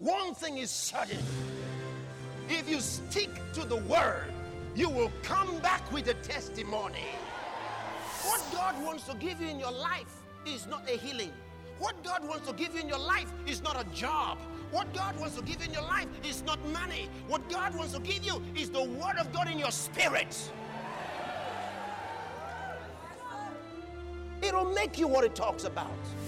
One thing is certain. If you stick to the word, you will come back with a testimony. What God wants to give you in your life is not a healing. What God wants to give you in your life is not a job. What God wants to give you in your life is not money. What God wants to give you is the word of God in your spirit. It'll make you what it talks about.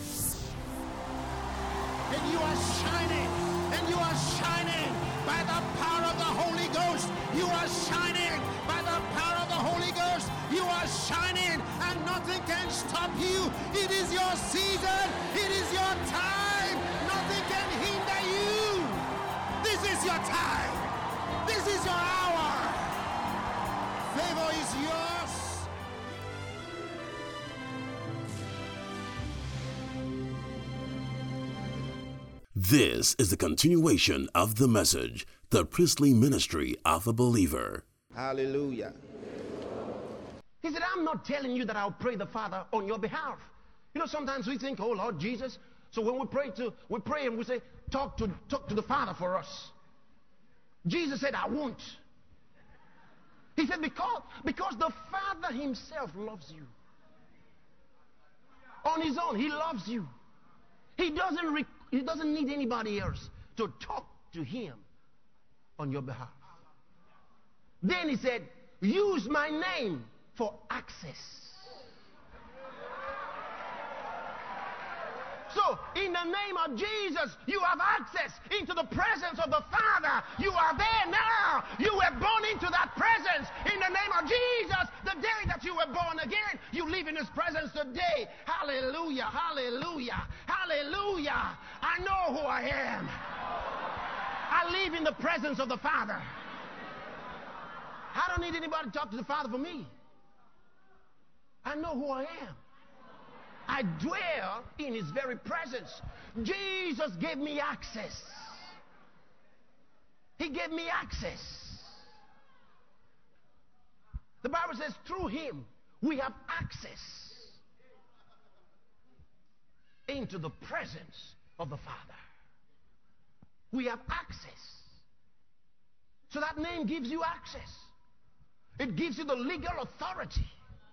And you are shining. And you are shining by the power of the Holy Ghost. You are shining by the power of the Holy Ghost. You are shining and nothing can stop you. It is your season. It is your time. Nothing can hinder you. This is your time. This is your hour. Favor is yours. This is the continuation of the message, the priestly ministry of a believer. Hallelujah. He said, I'm not telling you that I'll pray the Father on your behalf. You know, sometimes we think, oh Lord Jesus. So when we pray and we say, talk to the Father for us. Jesus said, I won't. He said, because the Father himself loves you. On his own, he loves you. He doesn't need anybody else to talk to him on your behalf. Then he said, use my name for access. So, in the name of Jesus, you have access into the presence of the Father. You are there now. You were born into that presence. In the name of Jesus, the day that you were born again, you live in his presence today. Hallelujah, hallelujah, hallelujah. I know who I am. I live in the presence of the Father. I don't need anybody to talk to the Father for me. I know who I am. I dwell in his very presence. Jesus gave me access. He gave me access. The Bible says through him we have access into the presence of the Father. We have access. So that name gives you access. It gives you the legal authority.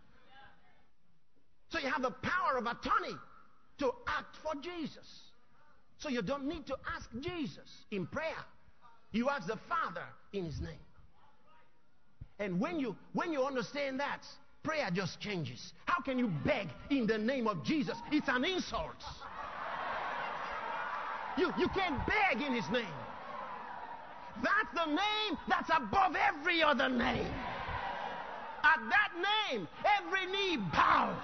So you have the power of attorney to act for Jesus. So you don't need to ask Jesus in prayer. You ask the Father in his name. And when you understand that, prayer just changes. How can you beg in the name of Jesus? It's an insult. You can't beg in his name. That's the name that's above every other name. At that name, every knee bows.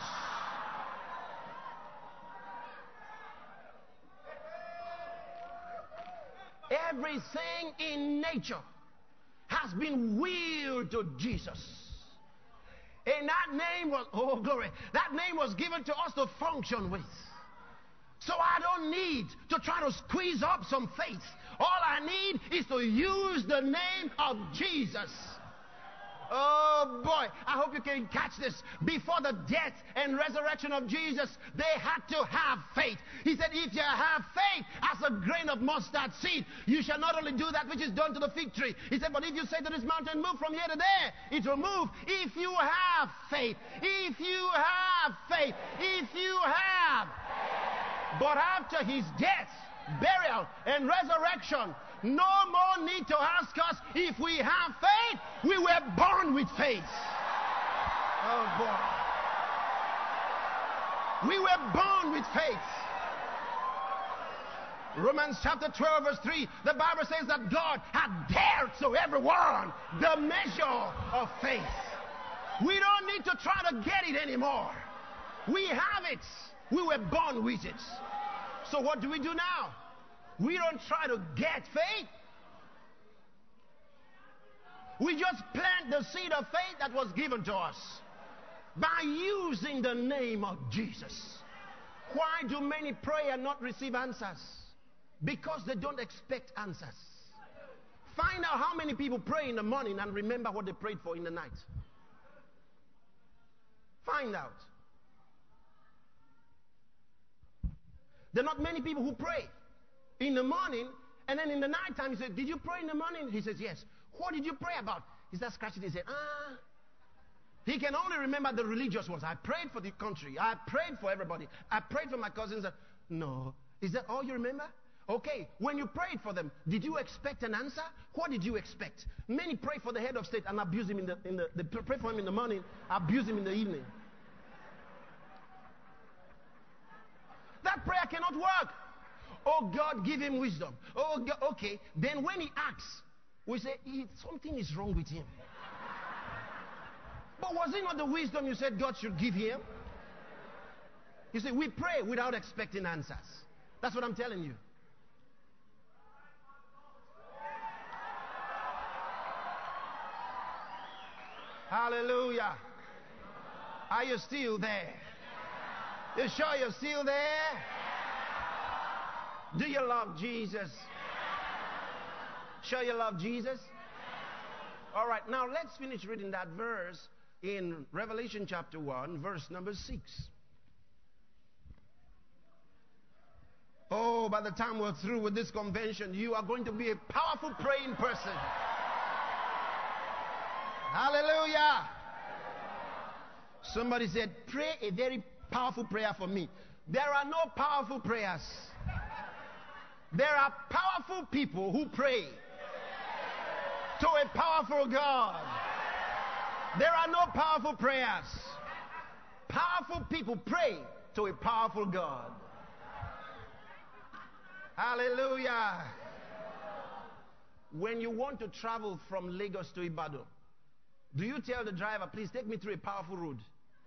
Everything in nature has been willed to Jesus. And that name was, oh glory, that name was given to us to function with. So I don't need to try to squeeze up some faith. All I need is to use the name of Jesus. Oh boy, I hope you can catch this. Before the death and resurrection of Jesus, they had to have faith. He said, if you have faith as a grain of mustard seed, you shall not only do that which is done to the fig tree. He said, but if you say to this mountain, move from here to there, it will move. If you have faith, if you have faith, if you have. But after his death, burial, and resurrection, no more need to ask us if we have faith. We were born with faith. Oh boy. We were born with faith. Romans chapter 12 verse 3, the Bible says that God had dealt to everyone the measure of faith. We don't need to try to get it anymore. We have it. We were born with it. So what do we do now? We don't try to get faith. We just plant the seed of faith that was given to us by using the name of Jesus. Why do many pray and not receive answers? Because they don't expect answers. Find out how many people pray in the morning and remember what they prayed for in the night. Find out. There are not many people who pray in the morning And then in the nighttime, he said, did you pray in the morning? He says, yes. What did you pray about? He starts scratching his head. He can only remember the religious ones. I prayed for the country. I prayed for everybody. I prayed for my cousins. No. Is that all you remember? Okay. When you prayed for them, did you expect an answer? What did you expect? Many pray for the head of state and abuse him they pray for him in the morning, abuse him in the evening. That prayer cannot work. Oh God, give him wisdom. Oh God, okay. Then when he asks, we say, something is wrong with him. But was it not the wisdom you said God should give him? You see, we pray without expecting answers. That's what I'm telling you. Hallelujah. Are you still there? You sure you're still there? Do you love Jesus? Sure you love Jesus? All right, now let's finish reading that verse in Revelation chapter 1, verse number 6. Oh, by the time we're through with this convention, you are going to be a powerful praying person. Hallelujah. Somebody said, pray a very powerful prayer for me. There are no powerful prayers. There are powerful people who pray to a powerful God. There are no powerful prayers. Powerful people pray to a powerful God. Hallelujah. When you want to travel from Lagos to Ibadan, do you tell the driver, please take me through a powerful road?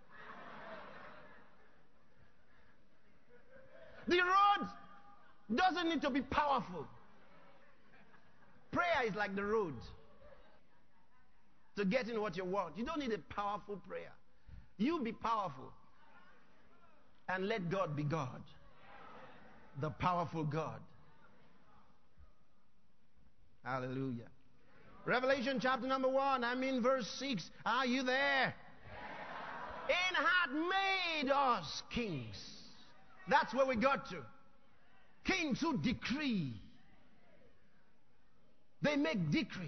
The road doesn't need to be powerful. Prayer is like the road to getting what you want. You don't need a powerful prayer. You be powerful and let God be God. The powerful God. Hallelujah. Revelation chapter number 1, I'm in verse 6. Are you there? And hath made us kings. That's where we got to. Kings who decree. They make decrees.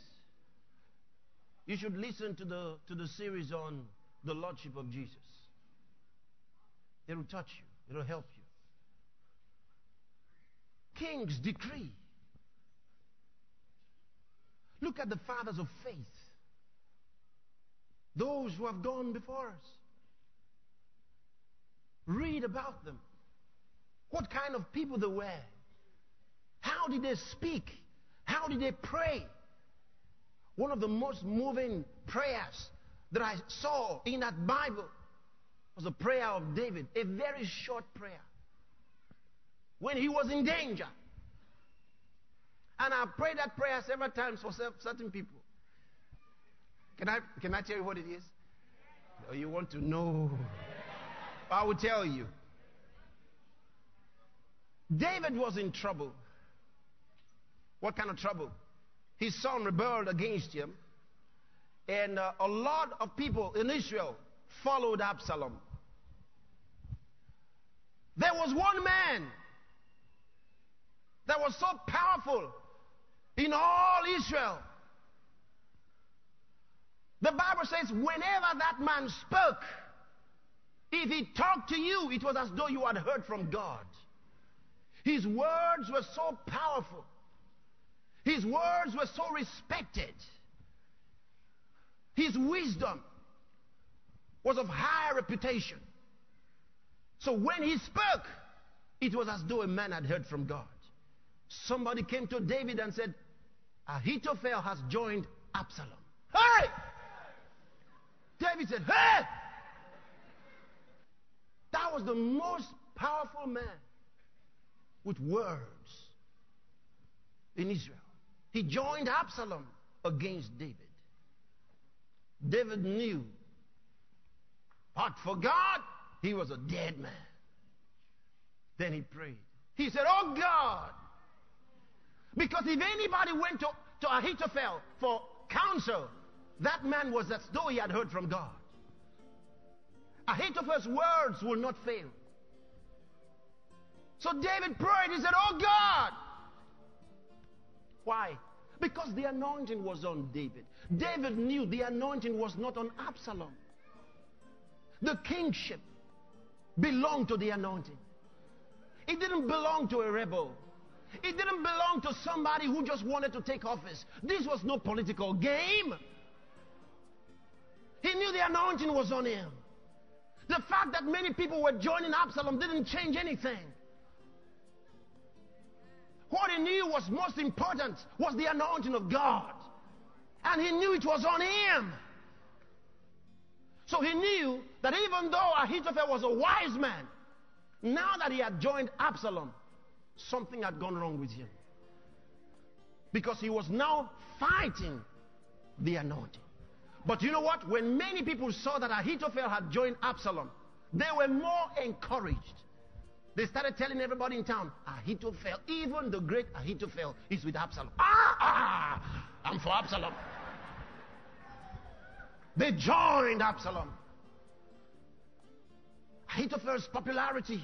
You should listen to the series on the Lordship of Jesus. It will touch you. It will help you. Kings decree. Look at the fathers of faith. Those who have gone before us. Read about them. What kind of people they were. How did they speak? How did they pray? One of the most moving prayers that I saw in that Bible was the prayer of David. A very short prayer. When he was in danger. And I prayed that prayer several times for certain people. Can I tell you what it is? Or you want to know? I will tell you. David was in trouble. What kind of trouble? His son rebelled against him. And a lot of people in Israel followed Absalom. There was one man that was so powerful in all Israel. The Bible says whenever that man spoke, if he talked to you, it was as though you had heard from God. His words were so powerful. His words were so respected. His wisdom was of high reputation. So when he spoke, it was as though a man had heard from God. Somebody came to David and said, Ahithophel has joined Absalom. Hey! David said, hey! That was the most powerful man with words in Israel. He joined Absalom against David. David knew, but for God, he was a dead man. Then he prayed. He said, oh God, because if anybody went to Ahithophel for counsel, that man was as though he had heard from God. Ahithophel's words will not fail. So David prayed. He said, oh God, Why? Because the anointing was on David. David knew the anointing was not on Absalom. The kingship belonged to the anointing. It didn't belong to a rebel. It didn't belong to somebody who just wanted to take office. This was no political game. He knew the anointing was on him. The fact that many people were joining Absalom didn't change anything. What he knew was most important was the anointing of God. And he knew it was on him. So he knew that even though Ahithophel was a wise man, now that he had joined Absalom, something had gone wrong with him. Because he was now fighting the anointing. But you know what? When many people saw that Ahithophel had joined Absalom, they were more encouraged. They started telling everybody in town, Ahithophel, even the great Ahithophel is with Absalom. I'm for Absalom. They joined Absalom. Ahithophel's popularity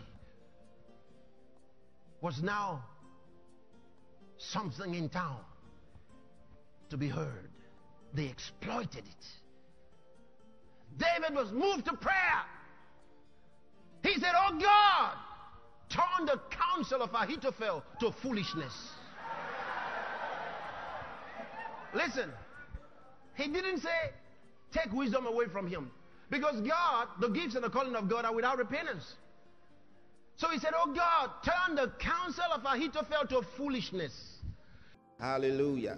was now something in town to be heard. They exploited it. David was moved to prayer. He said, oh God, turn the counsel of Ahithophel to foolishness. Listen, he didn't say, take wisdom away from him. Because God, the gifts and the calling of God are without repentance. So he said, oh God, turn the counsel of Ahithophel to foolishness. Hallelujah.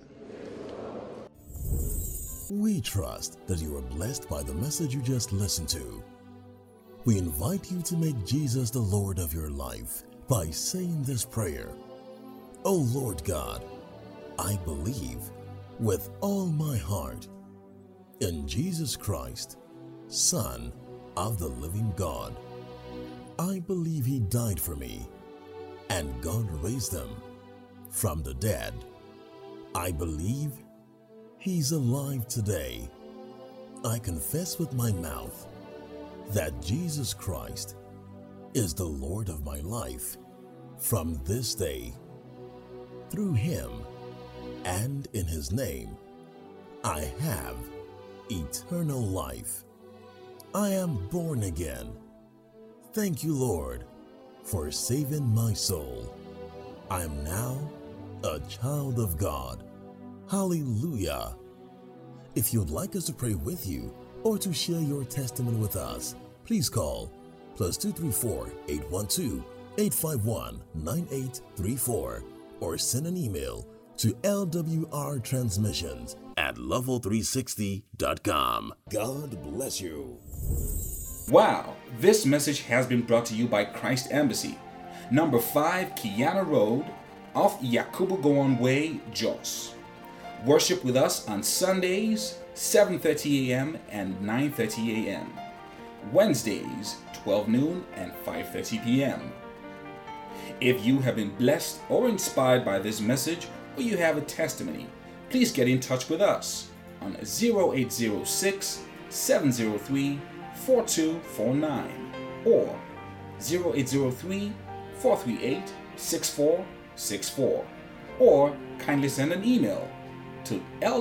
We trust that you are blessed by the message you just listened to. We invite you to make Jesus the Lord of your life by saying this prayer. Oh Lord God, I believe with all my heart in Jesus Christ, Son of the living God. I believe he died for me and God raised him from the dead. I believe he's alive today. I confess with my mouth that Jesus Christ is the Lord of my life from this day. Through him and in his name, I have eternal life. I am born again. Thank you, Lord, for saving my soul. I am now a child of God. Hallelujah. If you'd like us to pray with you or to share your testimony with us, please call +234 812 851 9834 or send an email to lwrtransmissions@level360.com. God bless you. Wow, this message has been brought to you by Christ Embassy, number 5 Kiana Road, off Yakubu Gowon Way, Jos. Worship with us on Sundays, 7:30 a.m. and 9:30 a.m. Wednesdays, 12 noon and 5:30 p.m. If you have been blessed or inspired by this message, or you have a testimony, please get in touch with us on 0806 703 4249 or 0803 438 6464, or kindly send an email to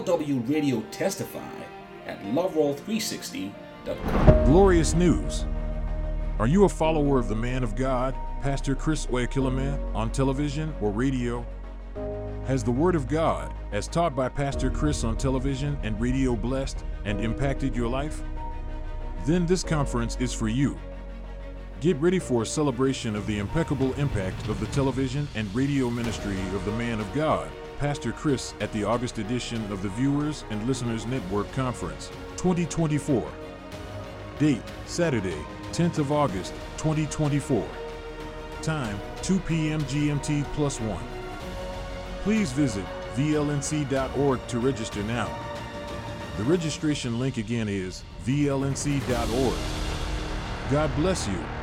lwradiotestify@loveroll360.com. Glorious news. Are you a follower of the man of God, Pastor Chris Oyakhilome, on television or radio? Has the Word of God, as taught by Pastor Chris on television and radio, blessed and impacted your life? Then this conference is for you. Get ready for a celebration of the impeccable impact of the television and radio ministry of the man of God, Pastor Chris, at the August edition of the Viewers and Listeners Network Conference 2024. Date, Saturday, 10th of August, 2024. Time, 2 p.m. GMT +1. Please visit vlnc.org to register now. The registration link again is vlnc.org. God bless you.